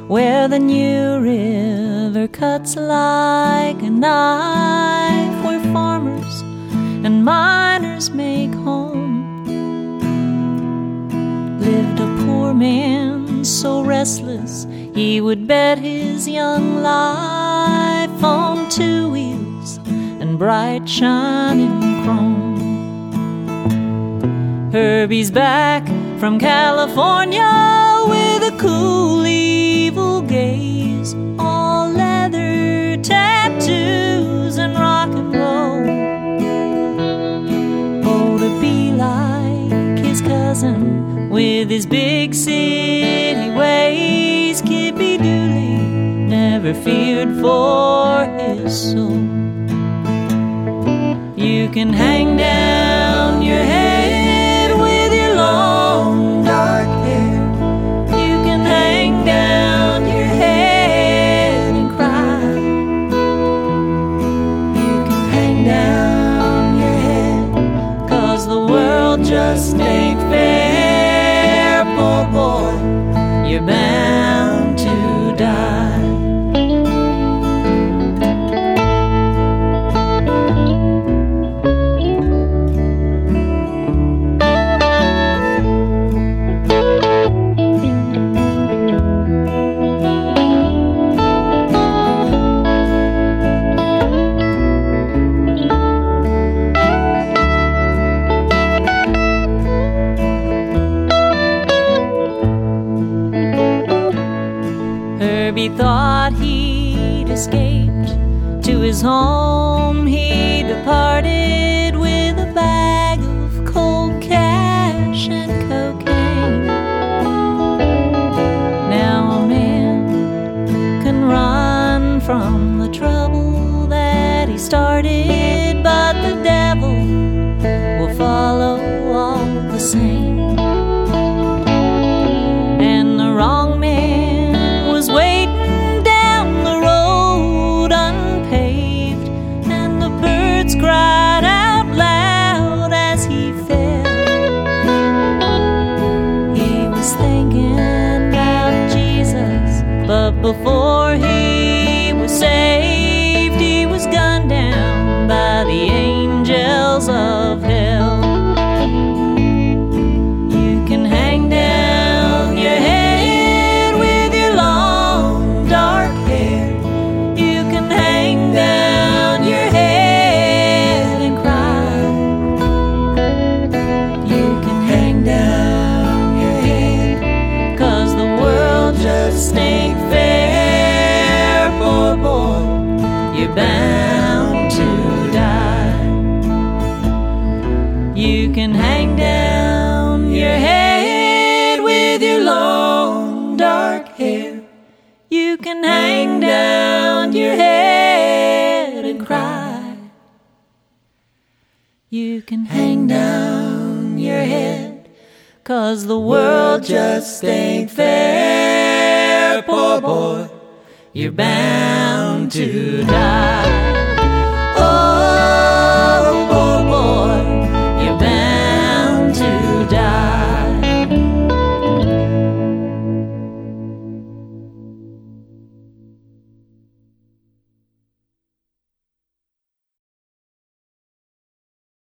where the New River cuts like a knife, where farmers and miners make home, lived a poor man so restless he would bet his young life on two wheels and bright shining chrome. Herbie's back from California with a cool evil gaze, all leather tattoos and rock and roll. Oh, to be like his cousin with his big city ways, Kippy Dooley never feared for his soul. You can hang down your head with your long dark hair. You can hang down your head and cry. You can hang down your head, 'cause the world just ain't fair. Poor boy, you're bound to die. Herbie thought he'd escaped to his home. He departed with a bag of cold cash and cocaine. Now a man can run from the trouble that he started, but the devil will follow all the same. And the wrong man was waiting down the road unpaved, and the birds cried out loud as he fell. He was thinking about Jesus, but before he was saved, he was gunned down by the angels of hell. You can hang down your head with your long dark hair. You can hang down your head and cry. You can hang down your head, 'cause the world just ain't fair. Poor boy, you're bound to die. You can hang down your head with your long dark hair. You can hang down your head and cry. You can hang down your head, 'cause the world just ain't fair. Poor boy, you're bound to die.